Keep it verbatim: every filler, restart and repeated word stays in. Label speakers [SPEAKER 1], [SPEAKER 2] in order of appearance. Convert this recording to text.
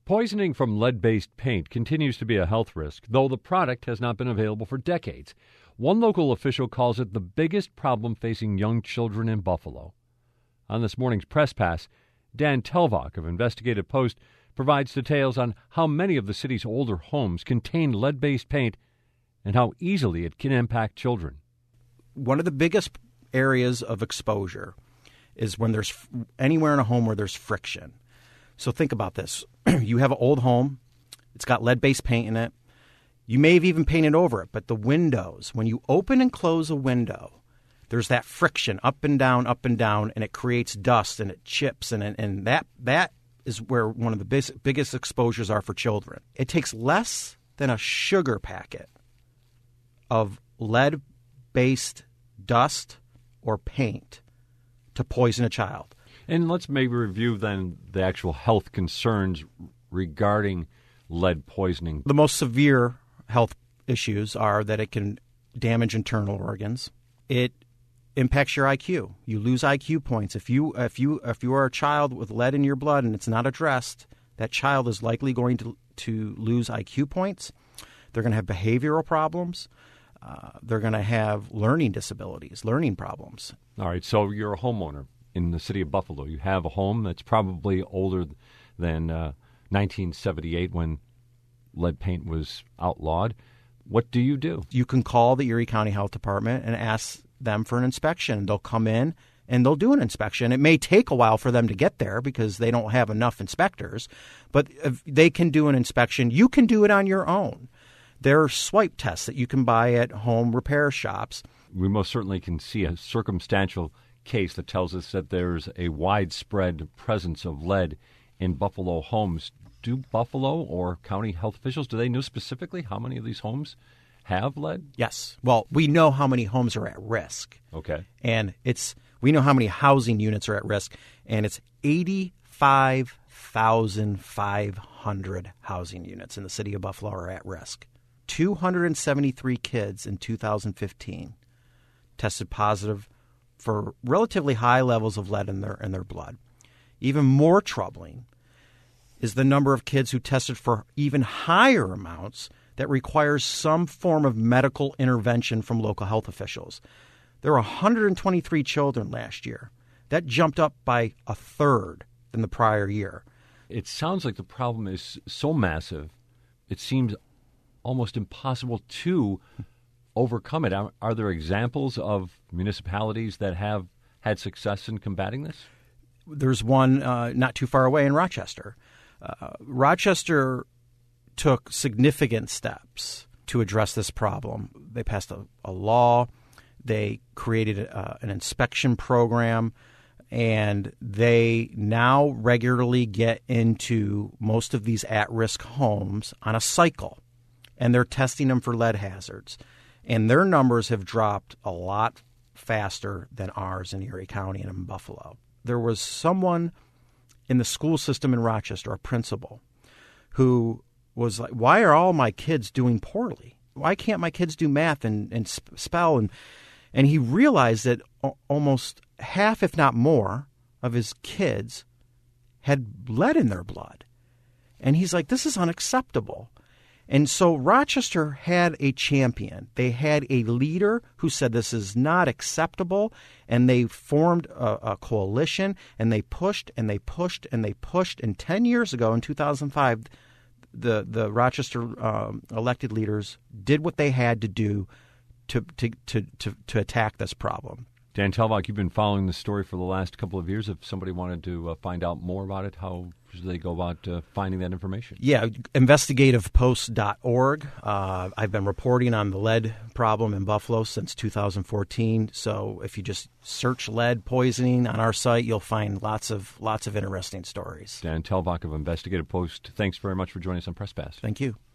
[SPEAKER 1] Poisoning from lead-based paint continues to be a health risk, though the product has not been available for decades. One local official calls it the biggest problem facing young children in Buffalo. On this morning's Press Pass, Dan Telvok of Investigative Post provides details on how many of the city's older homes contain lead-based paint and how easily it can impact children.
[SPEAKER 2] One of the biggest areas of exposure is when there's anywhere in a home where there's friction. So think about this. You have an old home. It's got lead-based paint in it. You may have even painted over it, but the windows, when you open and close a window, there's that friction up and down, up and down, and it creates dust and it chips, and and that that is where one of the bis- biggest exposures are for children. It takes less than a sugar packet of lead-based dust or paint to poison a child.
[SPEAKER 1] And let's maybe review then the actual health concerns regarding lead poisoning.
[SPEAKER 2] The most severe health issues are that it can damage internal organs. It impacts your I Q. You lose I Q points. If you if you if you are a child with lead in your blood and it's not addressed, that child is likely going to to lose I Q points. They're going to have behavioral problems. Uh, they're going to have learning disabilities, learning problems.
[SPEAKER 1] All right, so you're a homeowner in the city of Buffalo. You have a home that's probably older than uh, nineteen seventy-eight when lead paint was outlawed. What do you do?
[SPEAKER 2] You can call the Erie County Health Department and ask them for an inspection. They'll come in and they'll do an inspection. It may take a while for them to get there because they don't have enough inspectors, but if they can do an inspection. You can do it on your own. There are swipe tests that you can buy at home repair shops.
[SPEAKER 1] We most certainly can see a circumstantial case that tells us that there's a widespread presence of lead in Buffalo homes. Do Buffalo or county health officials, do they know specifically how many of these homes have lead?
[SPEAKER 2] Yes. Well, we know how many homes are at risk.
[SPEAKER 1] Okay.
[SPEAKER 2] And it's we know how many housing units are at risk, and it's eighty-five thousand five hundred housing units in the city of Buffalo are at risk. two hundred seventy-three kids in two thousand fifteen tested positive for relatively high levels of lead in their in their blood. Even more troubling is the number of kids who tested for even higher amounts that requires some form of medical intervention from local health officials. There were one hundred twenty-three children last year. That jumped up by a third than the prior year.
[SPEAKER 1] It sounds like the problem is so massive, it seems almost impossible to overcome it. Are, are there examples of municipalities that have had success in combating this?
[SPEAKER 2] There's one uh, not too far away in Rochester. Uh, Rochester took significant steps to address this problem. They passed a, a law. They created a, an inspection program, and they now regularly get into most of these at-risk homes on a cycle, and they're testing them for lead hazards. And their numbers have dropped a lot faster than ours in Erie County and in Buffalo. There was someone in the school system in Rochester, a principal, who was like, why are all my kids doing poorly? Why can't my kids do math and, and spell? And, and he realized that almost half, if not more, of his kids had lead in their blood. And he's like, this is unacceptable. And so Rochester had a champion. They had a leader who said this is not acceptable, and they formed a, a coalition, and they pushed and they pushed and they pushed. And ten years ago, in two thousand five, the, the Rochester um, elected leaders did what they had to do to, to, to, to, to attack this problem.
[SPEAKER 1] Dan Telvok, you've been following this story for the last couple of years. If somebody wanted to uh, find out more about it, how should they go about uh, finding that information?
[SPEAKER 2] Yeah, investigative post dot org. Uh, I've been reporting on the lead problem in Buffalo since two thousand fourteen. So if you just search lead poisoning on our site, you'll find lots of lots of interesting stories.
[SPEAKER 1] Dan Telvok of Investigative Post, thanks very much for joining us on Press Pass.
[SPEAKER 2] Thank you.